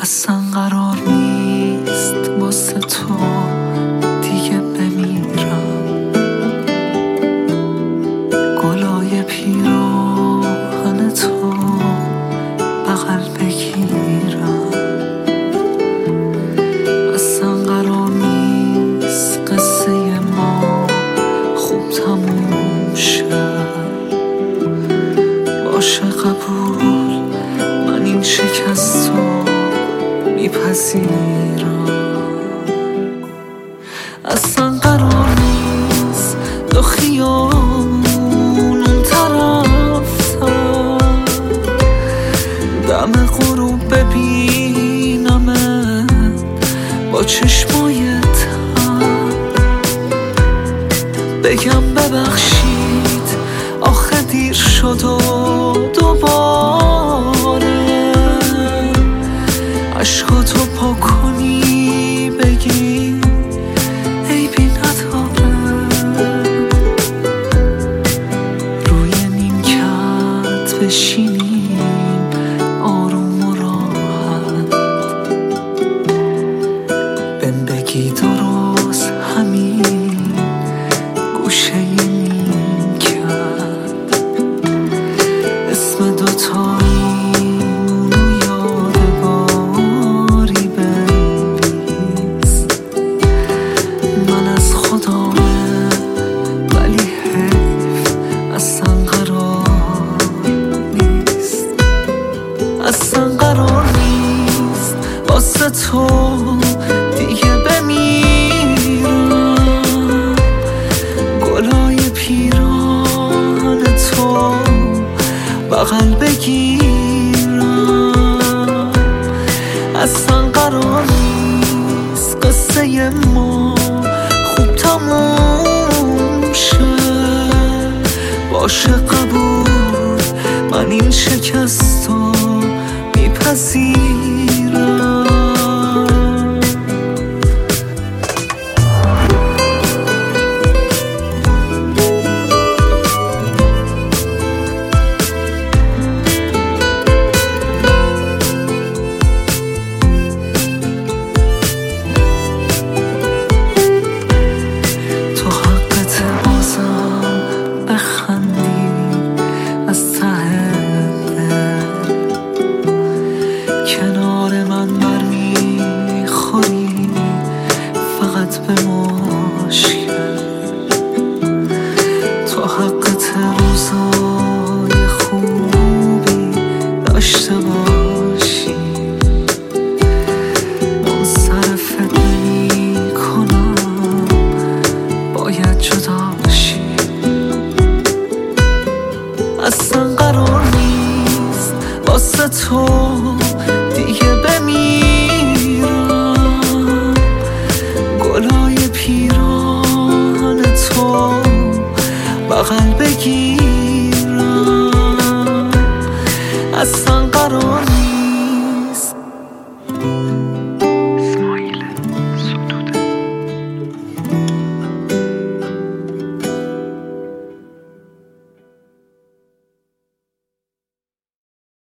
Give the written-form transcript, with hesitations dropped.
اصلا قرار نیست واسه تو دیگه بمیرم، گلای پیراهن تو بغل بگیرم. اصلا قرار نیست قصه ما خوب تموم شد، باشه قبول، من این شکست رو میپذیرم. اصلا قرار نیست دو خیابون اون طرف دم غروب ببینمت با چشمای تر، بگم ببخشید آخه دیر شد و دوباره عشقاتو پاک کنی بگی عیبی نداره، روی نیمکت بشینیم آروم و راحت، بهم بگی درست همین گوشه نیمکت، اسم دوتاییمونو یادگاری بنویس. من از خدامه ولی حیف اصلا قرار نیست، اصلا قرار نیست واسه تو دیگه بمیرم، گلای پیراهن تو بغل بگیرم. اصلا قرار نیست قصه ما خوب تموم شه، باشه قبول، من این شکست رو میپذیرم. کنار من برمیخوری فقط به مشکل، تو حقت روزای خوبی داشته باشی، منصرفت نمی کنم باید جداشی. اصلا قرار نیست واسه تو دیگه بمیرم، گلای پیراهن تو بغل بگیرم. اصلا